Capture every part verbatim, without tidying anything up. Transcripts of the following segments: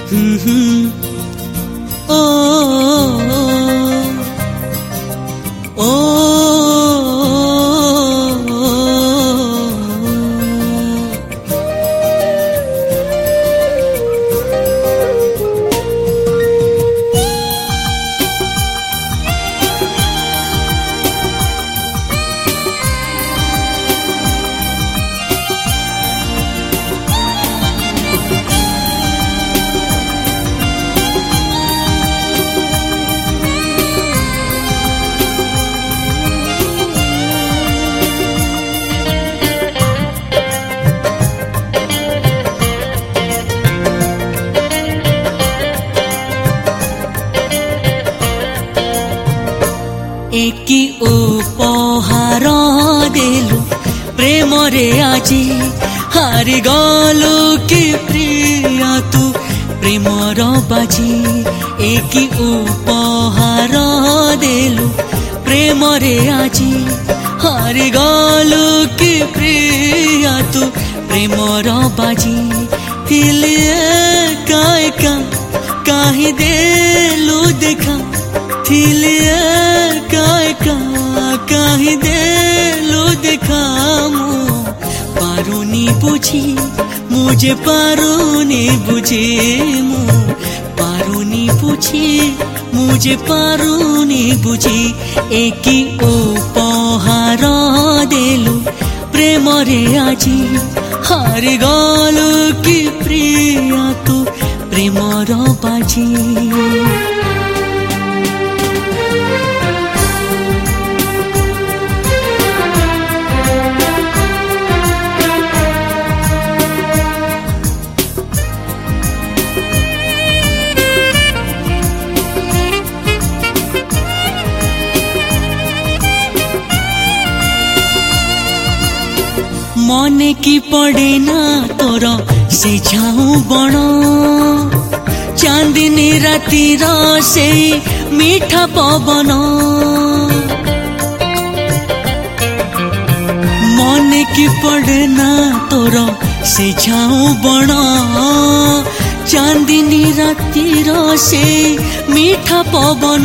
ओ ओ एकी उपहार देलु प्रेम रे आजी हारी गलु कि प्रिय तू प्रेमर बाजी। एकी उपहार देलु प्रेम रे आजी हारी गलु कि प्रिय तू प्रेमर बाजी। थिले काय का काहे देलु देखा थिले काय का काहे देलु देखा मु पारुनी बुझी मुझे पारुनी बुझी मु पारुनी बुझी मुझे पारुनी बुझी। एकी उपहार देलु प्रेम रे आजी हारी गलु कि प्रिय तू प्रेमर बाजी। मने की पड़े ना तोर से झाऊ बण चांदनी रातिर से मीठा पवन। मने की पड़े ना तोर से झाऊ बण चांदनी रातिर से मीठा पवन।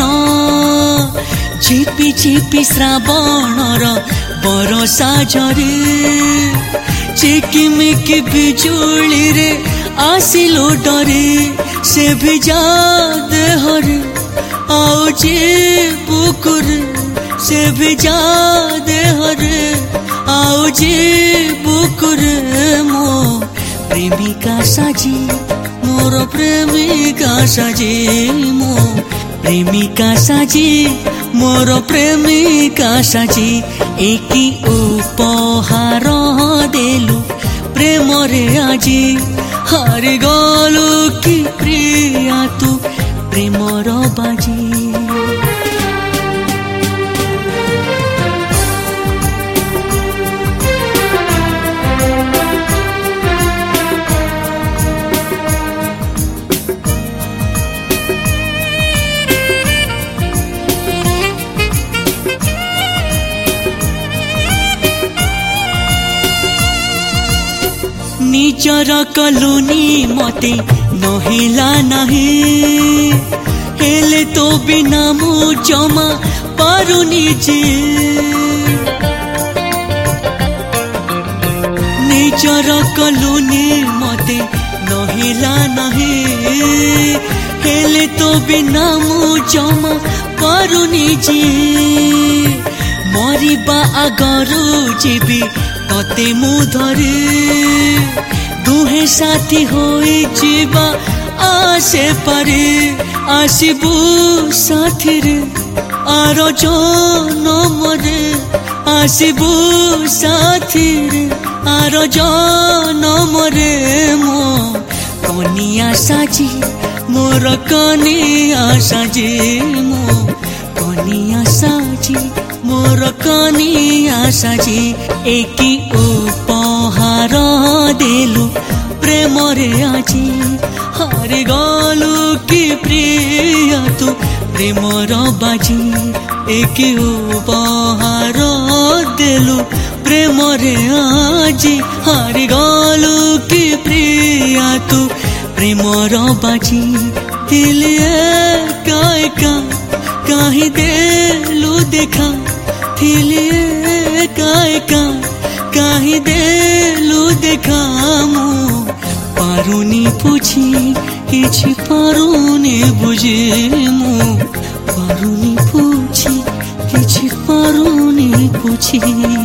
झिपी झिपी श्रावणर बरसा झरे चिकिमिकी बिजुली रे आसिलो डरे से भिजा देहरे आओ जे बुकुर से भिजा देहरे आओ जे बुकुर। मो प्रेमिका साजी मोर प्रेमिका साजी मो प्रेमिका साजी मोर प्रेमिका साजी। एकी उपहार देलु प्रेम रे आजी हारी गलु कि प्रिय तू प्रेमर बाजी। निजर कलुनी मते नहिला नहीं हेले तो बिना मु जमा पारुनी जे। निजर कलुनी मते नहिला नहीं हेले तो बिना मु जमा पारुनी जे। मरिबा आगरु जीवी तते मु धरे दुहे साथी होई जीवा आसे पारे आसिबु साथी रे आरो जनमरे आसिबु साथी रे आरो जनमरे। मो कनिया साजी मोर कनिया साजी मो कनिया साजी मोर कनिया साजी। एकी उपहार देलु प्रेम रे आजी हारी गलु कि प्रिय तू प्रेमर बाजी। एकी उपहार देलु प्रेम रे आजी हारी गलु कि प्रिय तू प्रेम प्रेमर बाजी दिल एका एका काहे देलु देखा दिल एका एका काहे देलु देखा मु पारुनी बुझी किछि पारुनी बुझी मु पारुनी बुझी किछि पारुनी बुझी।